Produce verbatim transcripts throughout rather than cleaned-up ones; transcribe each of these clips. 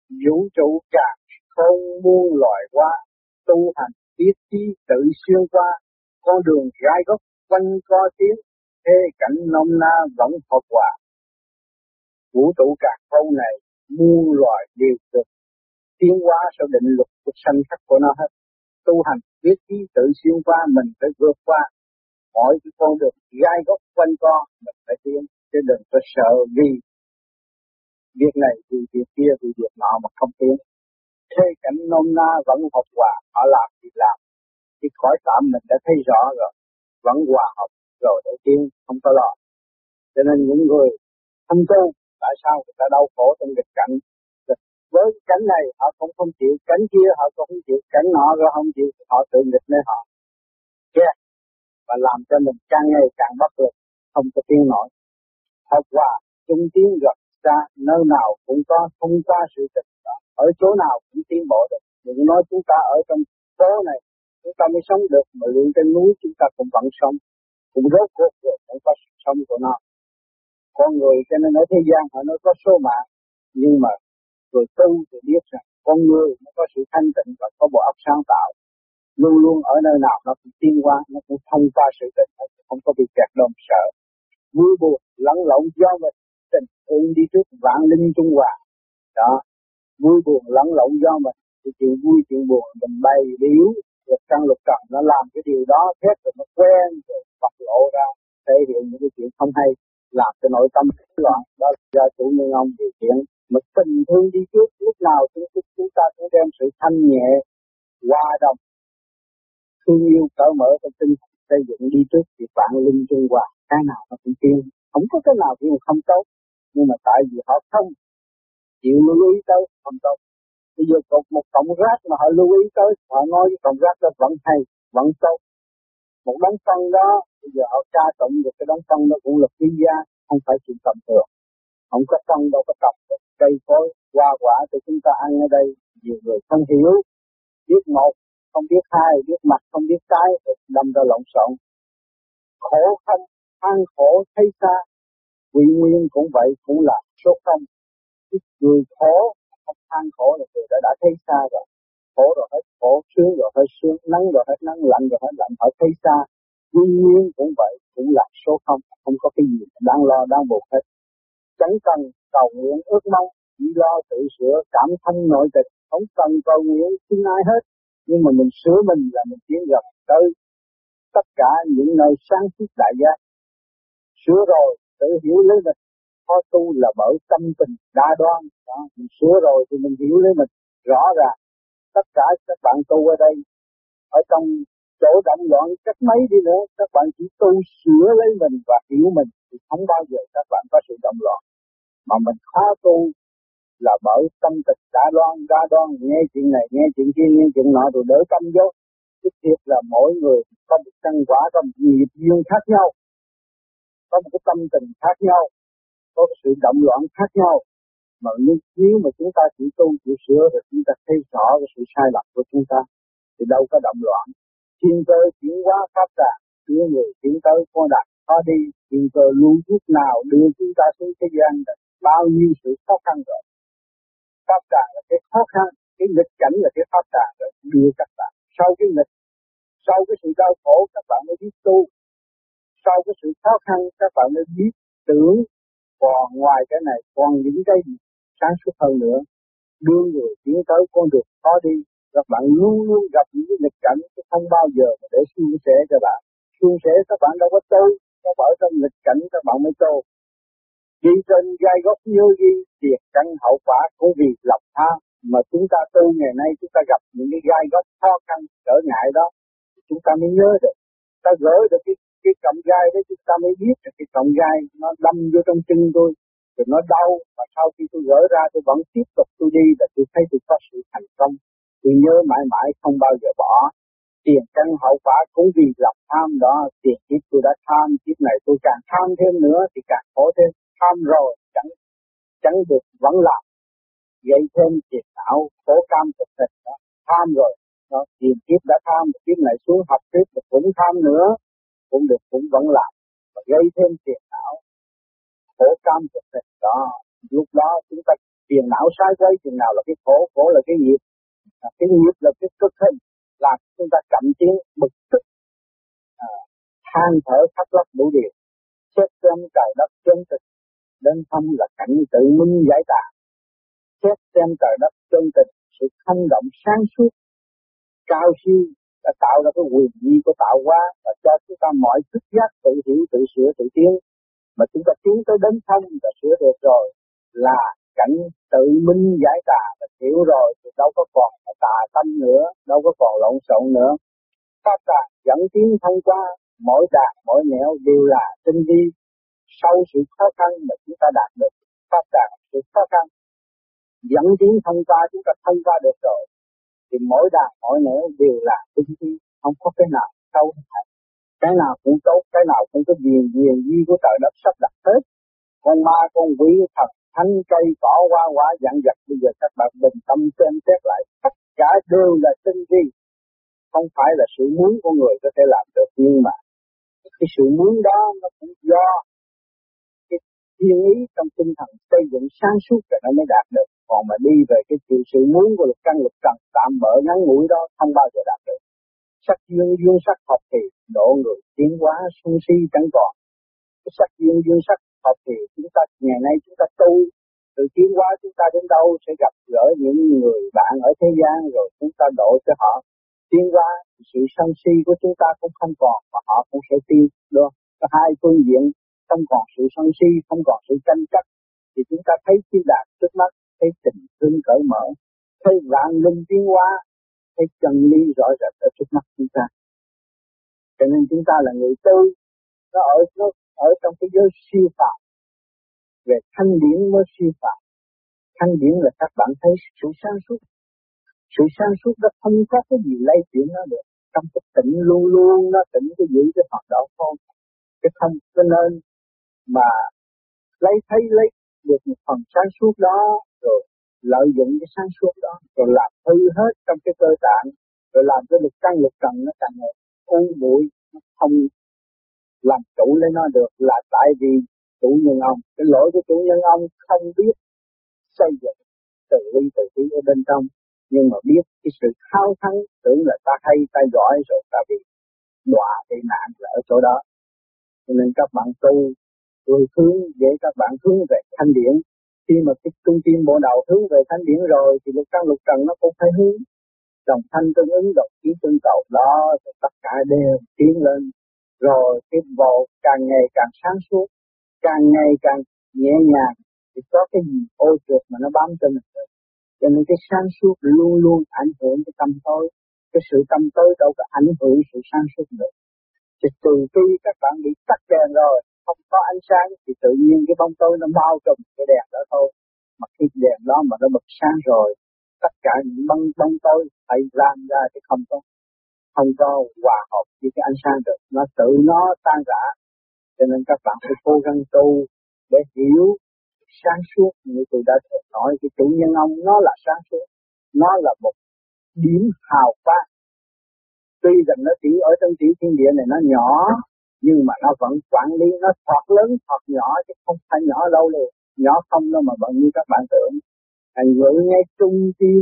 vũ trụ càng không muôn loài qua, tu hành biết chí tự xuyên qua, con đường gai góc quanh co tiến, thế cảnh nôm na vẫn hợp hòa. Vũ trụ càng không này muôn loài đều được tiến hóa sau định luật của sanh khắc của nó hết. Tu hành biết chí tự xuyên qua, mình phải vượt qua mọi cái con đường gai góc quanh co, mình phải tiến, chứ đừng có sợ vì việc này vì việc kia vì việc nọ mà không tiến. Thế cảnh nôm na vẫn hợp hòa, họ làm thì làm, thì khỏi tạm mình đã thấy rõ rồi, vẫn hòa hợp rồi để tiến, không có lo. Cho nên những người không tu, tại sao người ta đau khổ trong nghịch cảnh? Với cảnh này họ cũng không chịu, cảnh kia họ cũng không chịu, cảnh nọ rồi không chịu, họ tự nghịch nơi họ. Yeah. Và làm cho mình càng ngày càng bất lực, không có tiến nổi. Hợp hòa, chung tiến gặp xa, nơi nào cũng có, thông qua sự tình đó. Ở chỗ nào cũng tiến bộ được. Đừng nói chúng ta ở trong phố này, chúng ta mới sống được, mà luyện trên núi chúng ta cũng vẫn sống. Cũng rốt cuộc rồi, cũng có sự sống của nó. Con người cho nên ở thế gian họ nói có số mạng, nhưng mà người tu thì biết rằng con người nó có sự thanh tịnh và có bộ óc sáng tạo. Luôn luôn ở nơi nào nó cũng tiến qua, nó cũng thông qua sự tình, nó không có bị kẹt đom sợ. Vui buồn lẫn lộn do mình, tình thương đi trước vạn linh trung hòa. Đó, vui buồn lẫn lộn do mình, thì chuyện vui chuyện buồn mình bày biểu, lục căn lục trần nó làm cái điều đó, hết rồi nó quen rồi bộc lộ ra, thể hiện những cái chuyện không hay, làm cho nội tâm loạn. Đó là do chủ nhân ông điều khiển. Mà tình thương đi trước, lúc nào chúng, chúng ta cũng đem sự thanh nhẹ, hòa đồng, thương yêu cởi mở trong tinh thần xây dựng đi trước thì vạn linh trung hòa, cái nào nó cũng tiến, không có cái nào cũng không tốt, nhưng mà tại vì họ không chịu lưu ý tới không tốt. Bây giờ có một cọng rác mà họ lưu ý tới, họ nói cái cọng rác đó vẫn hay, vẫn tốt. Một đống phân đó, bây giờ họ tra tụng được cái đống phân đó cũng là quý giá, không phải chuyện tầm thường. Không có phân đâu có trồng được cây cối, hoa quả thì chúng ta ăn ở đây, nhiều người không hiểu, biết một, không biết hai, biết mặt, không biết cái, đâm ra lộn xộn. Khổ không, than khổ thấy xa, quy nguyên cũng vậy, cũng là số không. Người khổ, không than khổ là người đã, đã thấy xa rồi. Khổ rồi hết khổ, sướng rồi hết sướng, nắng rồi hết nắng, lạnh rồi hết lạnh, họ thấy xa. Quy nguyên cũng vậy, cũng là số không, không có cái gì đáng lo, đáng buồn hết. Chẳng cần cầu nguyện ước mong, chỉ lo tự sửa cảm thanh nội tịch, không cần cầu nguyện xin ai hết. Nhưng mà mình sửa mình là mình tiến gần tới tất cả những nơi sáng suốt đại giác. Sửa rồi, tự hiểu lấy mình, có tu là bởi tâm tình đa đoan. Đó, mình sửa rồi thì mình hiểu lấy mình, rõ ràng. Tất cả các bạn tu ở đây, ở trong chỗ động loạn cách mấy đi nữa, các bạn chỉ tu sửa lấy mình và hiểu mình, thì không bao giờ các bạn có sự động loạn. Mà mình khó tu là bởi tâm tịch đa đoan, đa đoan, nghe chuyện này, nghe chuyện kia, nghe chuyện nọ rồi đỡ tâm vô. Thực thiệt là mỗi người có một căn quả, có một nghiệp duyên khác nhau, có một cái tâm tình khác nhau, có một sự động loạn khác nhau. Mà nếu mà chúng ta chỉ tu, chỉ sửa rồi chúng ta thấy rõ cái sự sai lầm của chúng ta, thì đâu có động loạn. Thiên cơ chuyển hóa pháp tràng, đưa người tiến tới con đạt khó đi. Thiên cơ luôn lúc nào đưa chúng ta xuống thế gian là bao nhiêu sự khó khăn rồi. Pháp tràng là cái khó khăn, cái nghịch cảnh là cái pháp tràng rồi đưa các bạn. Sau cái nghịch, sau cái sự đau khổ các bạn mới biết tu. Sau cái sự khó khăn các bạn mới biết tưởng. Còn ngoài cái này còn những cái gì sáng suốt hơn nữa, đưa người tiến tới con đường khó đi. Các bạn luôn luôn gặp những cái nghịch cảnh, không bao giờ mà để suôn sẻ cho bạn. Suôn sẻ các bạn đâu có tu, các bạn ở trong nghịch cảnh các bạn mới tu. Đi trên gai góc nhớ ghi, thiệt căn hậu quả cũng vì lòng tham. Mà chúng ta tu ngày nay chúng ta gặp những cái gai góc khó khăn, trở ngại đó, chúng ta mới nhớ được. Ta gỡ được cái, cái cọng gai đó, chúng ta mới biết được cái cọng gai nó đâm vô trong chân tôi, rồi nó đau. Và sau khi tôi gỡ ra tôi vẫn tiếp tục tôi đi, và tôi thấy tôi có sự thành công. Tôi nhớ mãi mãi không bao giờ bỏ. Tiền căn hậu quả cũng vì lòng tham đó. Tiền kiếp tôi đã tham, kiếp này tôi càng tham thêm nữa thì càng khổ thêm. Tham rồi chẳng chẳng được vẫn làm, gây thêm tiền não khổ cam thực thịt đó. Tham rồi đó, tiền kiếp đã tham, kiếp này xuống học tiếp cũng tham nữa, cũng được cũng vẫn làm, và gây thêm tiền não khổ cam thực thịt đó. Lúc đó chúng ta Phiền não sai quay chừng nào là cái khổ, khổ là cái nghiệp, à, cái nghiệp là cái cực hình, làm chúng ta chậm tiến, bực tức, à, than thở khóc lóc đủ điều. Xét xem trời đất chân thực, đến thăm là cảnh tự minh giải tà. Xét xem trời đất chân thực, sự không động sáng suốt, cao siêu đã tạo ra cái quyền vi của tạo hóa và cho chúng ta mọi thức giác tự hiểu, tự sửa, tự tiến. Mà chúng ta tiến tới đến thông và sửa được rồi là cảnh tự minh giải tà, và hiểu rồi thì đâu có còn tà tâm nữa, đâu có còn lộn xộn nữa. Pháp đàn dẫn tiến thông qua, mỗi đàn mỗi nẻo đều là tinh vi. Sau sự khó khăn mà chúng ta đạt được pháp đàn sự khó khăn dẫn tiến thông qua, chúng ta thông qua được rồi thì mỗi đàn mỗi nẻo đều là tinh vi, không có cái nào sâu hết. Cái nào cũng tốt, cái nào cũng có quyền quyền duy của trời đất sắp đặt hết. Con ma, con quỷ, thật, thánh, cây, cỏ, hoa quả dặn dặt. Bây giờ các bạn bình tâm xem xét lại, tất cả đều là tinh vi. Không phải là sự muốn của người có thể làm được, nhưng mà cái sự muốn đó nó cũng do cái thiên ý trong tinh thần xây dựng sáng suốt rồi nó mới đạt được. Còn mà đi về cái sự, sự muốn của lục căn lục trần tạm bỡ ngắn ngủi đó không bao giờ đạt được. Sắc duyên duyên sắc hợp thì độ người tiến hóa sung si chẳng còn. Cái sắc duyên duyên sắc hợp thì chúng ta ngày nay chúng ta tu từ tiến hóa, chúng ta đến đâu sẽ gặp gỡ những người bạn ở thế gian rồi chúng ta độ cho họ tiến hóa. Sự sân si của chúng ta cũng không còn và họ cũng sẽ tiêu được. Có hai phương diện, không còn sự sân si, không còn sự tranh chấp thì chúng ta thấy chi đạt trước mắt, thấy tình thương cởi mở, thấy vạn linh tiến hóa, thấy chân lý rõ rệt ở trước mắt chúng ta. Cho nên chúng ta là người tu, nó ở nó ở trong cái giới siêu phàm, về thanh điển mới siêu phàm. Thanh điển là các bạn thấy sự sáng suốt, sự sáng suốt đó không có cái gì lay chuyển nó được. Trong cái tịnh luôn luôn nó tịnh cái giữ cái phần đó thôi. Cái không cho nên mà lấy thấy lấy được một phần sáng suốt đó rồi lợi dụng cái sáng suốt đó rồi làm hư hết trong cái cơ tạng, rồi làm cho lục căn lục trần nó càng ngày u bụi, nó không làm chủ lấy nó được, là tại vì chủ nhân ông, cái lỗi của chủ nhân ông không biết xây dựng từ ly từ tí ở bên trong, nhưng mà biết cái sự khao thắng, tưởng là ta hay ta giỏi rồi ta bị đọa bị nạn là ở chỗ đó. Cho nên các bạn tu tôi hướng để các bạn hướng về thanh điển. Khi mà cái trung tim bộ đầu hướng về thanh điển rồi thì lục căn lục trần nó cũng phải hướng đồng thanh tương ứng, đồng khí tương cầu đó, thì tất cả đều tiến lên. Rồi cái bộ càng ngày càng sáng suốt, càng ngày càng nhẹ nhàng, thì có cái gì ô trượt mà nó bám trên mình. Cho nên cái sáng suốt luôn luôn ảnh hưởng cái tâm tối. Cái sự tâm tối đâu có ảnh hưởng sự sáng suốt được. Thì từ khi các bạn bị tắt đèn rồi, không có ánh sáng thì tự nhiên cái bóng tối nó bao trùm cái đèn đó thôi. Mà khi đèn đó mà nó bật sáng rồi, tất cả những bóng bóng tối phải lan ra thì không có không có hòa hợp với cái ánh sáng được, nó tự nó tan rã. Cho nên các bạn phải cố gắng tu để hiểu sáng suốt. Như tôi đã nói, cái chủ nhân ông nó là sáng suốt, nó là một điểm hào quang. Tuy rằng nó chỉ ở trong tiểu thiên địa này nó nhỏ, nhưng mà nó vẫn quản lý, nó thoạt lớn thoạt nhỏ chứ không phải nhỏ đâu luôn. Nhỏ không đâu mà bận như các bạn tưởng. Anh ngự ngay trung tim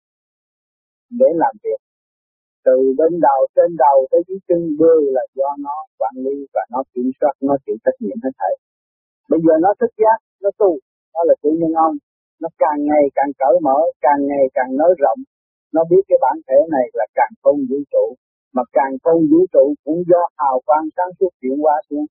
để làm việc. Từ bên đầu, trên đầu tới dưới chân đều là do nó quản lý và nó kiểm soát, nó chịu trách nhiệm hết thảy. Bây giờ nó thức giác, nó tu, nó là chủ nhân ông. Nó càng ngày càng cởi mở, càng ngày càng nới rộng. Nó biết cái bản thể này là càng không vũ trụ. Mà càng không vũ trụ cũng do hào quang sáng suốt chuyển hóa xuống.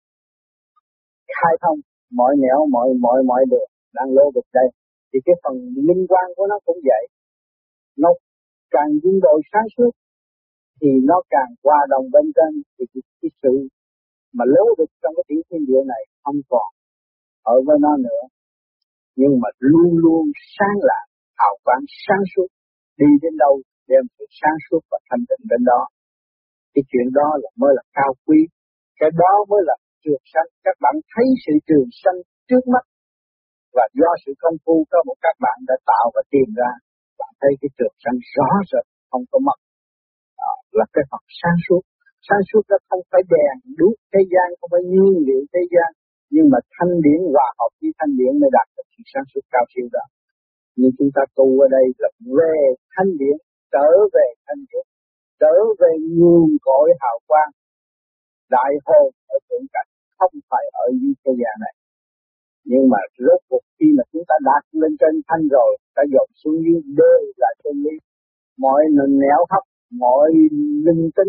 Khai thông mọi nẻo, mọi mọi mọi đường đang lô vực đây. Thì cái phần linh quan của nó cũng vậy. Nó càng dung độ sáng suốt thì nó càng hòa đồng bên trên, thì cái, cái sự mà lố được trong cái tiểu thiên địa này không còn ở với nó nữa, nhưng mà luôn luôn sáng lạng, hào quang sáng suốt, đi đến đâu đem sự sáng suốt và thanh tịnh đến đó. Cái chuyện đó là mới là cao quý, cái đó mới là trường sanh. Các bạn thấy sự trường sanh trước mắt, và do sự công phu của một các bạn đã tạo và tìm ra, bạn thấy cái trường sanh rõ rệt, không có mất. Đó là cái phần sáng suốt. Sáng suốt đó không phải đèn đuốc thế gian, không phải nhiên liệu thế gian, nhưng mà thanh điển hòa hợp với thanh điển mới đạt được sự sáng suốt cao siêu đó. Nhưng chúng ta tu ở đây là về thanh điển, trở về thanh điển, trở về nguồn cội hào quang, đại hồn ở thượng cảnh, không phải ở dưới thế gian này. Nhưng mà rốt cuộc khi mà chúng ta đạt lên trên thanh rồi, ta dồn xuống dưới đều là chân lý. Mọi nẻo hấp, mọi linh tính,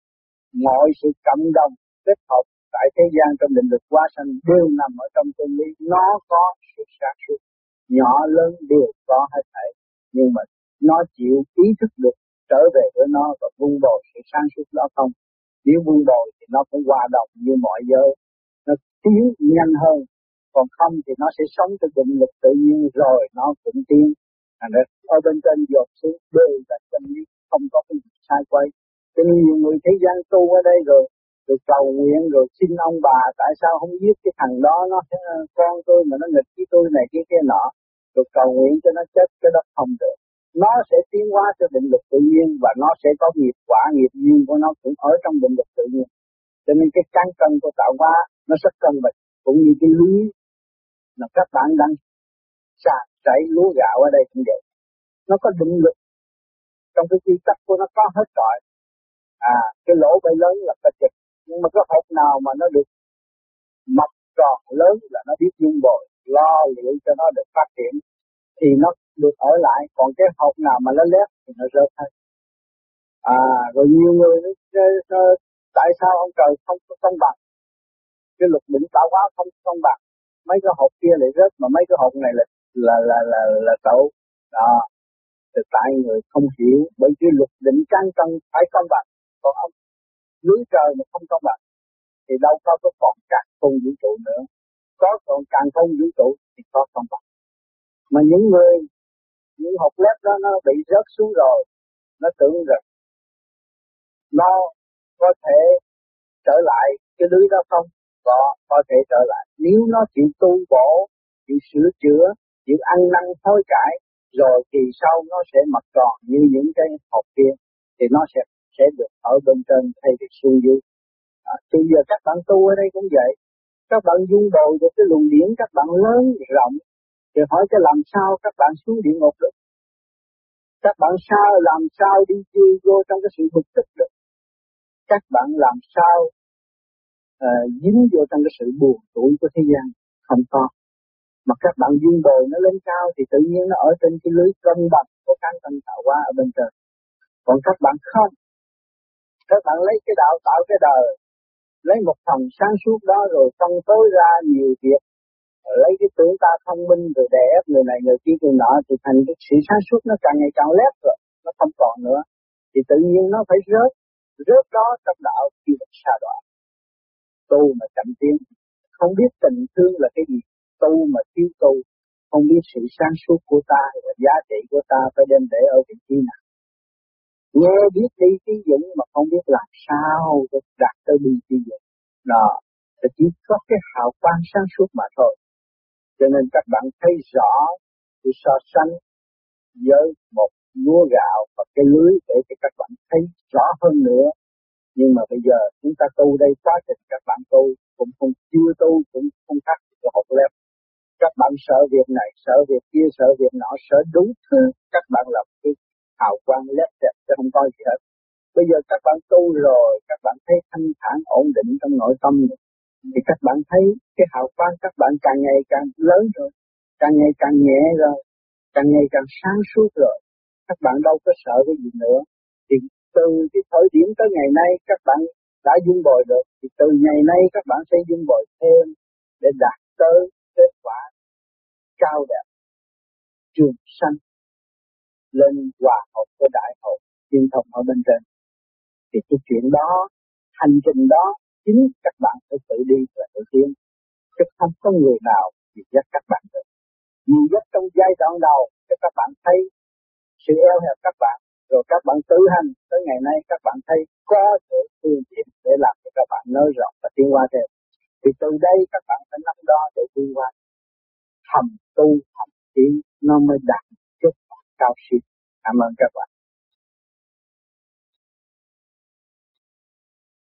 mọi sự cộng đồng kết hợp tại thế gian trong định lực hóa sanh đều nằm ở trong chân lý. Nó có sự sáng suốt, nhỏ lớn đều có hết thảy, nhưng mà nó chịu ý thức được trở về với nó và vun bồi sự sáng suốt đó không. Nếu vun bồi thì nó cũng hòa đồng như mọi giới, nó tiến nhanh hơn. Còn không thì nó sẽ sống trong định lực tự nhiên rồi nó cũng tiến. Thành ra ở bên trên dột xuống đều là chân lý, không có cái gì sai quay. Cho nên nhiều người thế gian tu ở đây rồi, rồi cầu nguyện rồi xin ông bà tại sao không giết cái thằng đó, nó con tôi mà nó nghịch với tôi này kia kia nọ, rồi cầu nguyện cho nó chết, cái đó không được. Nó sẽ tiến hóa cho định lực tự nhiên và nó sẽ có nghiệp quả, nghiệp duyên của nó cũng ở trong định lực tự nhiên. Cho nên cái cán cân của tạo hóa nó rất cân bằng, cũng như cái lưới là các bạn đang sạc chảy lúa gạo ở đây cũng vậy. Nó có định lực, trong cái quy tắc của nó có hết rồi. À, cái lỗ bay lớn là ta chụp, nhưng mà cái hộp nào mà nó được mập tròn lớn là nó biết dung bồi, lo liệu cho nó được phát triển thì nó được ở lại, còn cái hộp nào mà nó lép thì nó rớt hết. À, rồi nhiều người nó, nó, nó tại sao ông trời không có công bằng, cái luật định tạo hóa không công bằng, mấy cái hộp kia lại rớt mà mấy cái hộp này là là là là là xấu đó. Thì tại người không hiểu, bởi cái luật định căn cân phải công bằng, còn ông lưới trời mà không công bằng thì đâu có có còn càng không vũ trụ nữa, có còn càng không vũ trụ thì có công bằng. Mà những người những hộp lép đó nó bị rớt xuống rồi, nó tưởng rằng nó có thể trở lại cái lưới đó không, có có thể trở lại nếu nó chịu tu bổ, chịu sửa chữa, chịu ăn năn hối cải, rồi thì sau nó sẽ mập tròn như những cái hộp kia thì nó sẽ sẽ được ở bên trên thay vì xuống dưới. À, thì giờ các bạn tu ở đây cũng vậy, các bạn dung bồi được cái luồng điển các bạn lớn rộng, thì hỏi cho làm sao các bạn xuống địa ngục được, các bạn sao làm sao đi chui vô trong cái sự bực tức được, các bạn làm sao uh, dính vô trong cái sự buồn tủi của thế gian, không có. Mà các bạn dung bồi nó lên cao thì tự nhiên nó ở trên cái lưới cân bằng của căn tân tạo hóa ở bên trên. Còn các bạn không, các bạn lấy cái đạo tạo cái đời, lấy một phần sáng suốt đó rồi phân phối ra nhiều việc, rồi lấy cái tưởng ta thông minh rồi đè ép người này người kia người nọ, thì thành cái sự sáng suốt nó càng ngày càng lép rồi, nó không còn nữa, thì tự nhiên nó phải rớt, rớt đó trong đạo khi được sa đọa. Tu mà chậm tiến, không biết tình thương là cái gì, tu mà thiếu tu, không biết sự sáng suốt của ta và giá trị của ta phải đem để ở vị trí nào. Nghe biết đi trí dũng mà không biết làm sao để đạt tới đi trí dũng. Đó, thì chỉ có cái hào quang sáng suốt mà thôi. Cho nên các bạn thấy rõ sự so sánh với một lúa gạo và cái lưới để cho các bạn thấy rõ hơn nữa. Nhưng mà bây giờ chúng ta tu đây, quá trình các bạn tu cũng không chưa tu cũng không khác cái hộp lép. Các bạn sợ việc này, sợ việc kia, sợ việc nọ, sợ đủ thứ, các bạn làm cái hào quang lép đẹp chứ không có gì hết. Bây giờ các bạn tu rồi, các bạn thấy thanh thản ổn định trong nội tâm rồi, thì các bạn thấy cái hào quang các bạn càng ngày càng lớn rồi, càng ngày càng nhẹ rồi, càng ngày càng sáng suốt rồi. Các bạn đâu có sợ cái gì nữa. Thì từ cái thời điểm tới ngày nay các bạn đã dung bồi được, thì từ ngày nay các bạn sẽ dung bồi thêm để đạt tới kết quả cao đẹp, trường sanh, lên hòa hợp với đại hội thiên thông ở bên trên. Thì cái chuyện đó, hành trình đó chính các bạn phải tự đi và tự tiến, chứ không có người nào dìu dắt các bạn được. Dìu dắt trong giai đoạn đầu cho các bạn thấy sự eo hẹp các bạn, rồi các bạn tự hành tới ngày nay các bạn thấy có sự phương tiện để làm cho các bạn nới rộng và tiến hóa thêm. Thì từ đây các bạn phải nắm đó để tiến hóa, thầm tu thầm tiến nó mới đạt kết quả cao siêu. Cảm ơn các bạn.